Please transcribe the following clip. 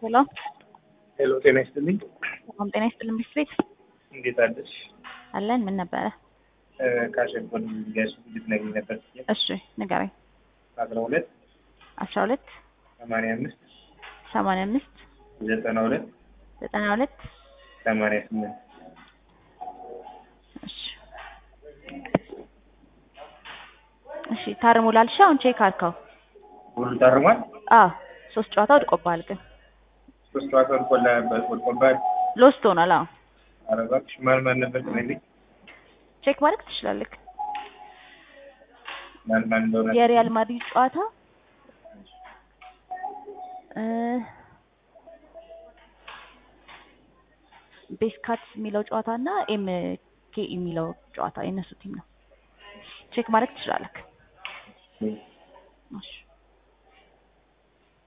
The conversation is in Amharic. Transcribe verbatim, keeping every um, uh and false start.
ሄሎ ሄሎ ጤና ይስጥልኝ። ሰላም ጤና ይስጥልኝ። ቢስትሪት እንዴት አለሽ? አለን። ምን ነበረ? ካሸጎን ያሽ ልትነግሪኝ ነበር። እሺ ንገረኝ። አስራ ሁለት አስራ ሁለት ሰማንያ አምስት ሰማንያ አምስት ዘጠና ሁለት ዘጠና ሁለት ሰማንያ ስምንት እሺ እሺ ታርሙላልሽ። አሁን ቼክ አድርገው። ሁሉ ታርሟል? አዎ ሶስት ጨዋታ ወድቆብሃል። ግን ሶስት ጨዋታ ወድቆብሃል? ሎስት ሆኗል። አዎ ኧረ እባክሽ ማን ማን ነበር ትነግሪኝ? ቼክ ማድረግ ትችላለህ። ማን ማን እንደሆነ የሪያል ማድሪድ ጨዋታ እ ቤስካትስ የሚለው ጨዋታና ኤም ኬ የሚለው ጨዋታ የነሱ ቲም ነው። ቼክ ማድረግ ትችላለህ። እሺ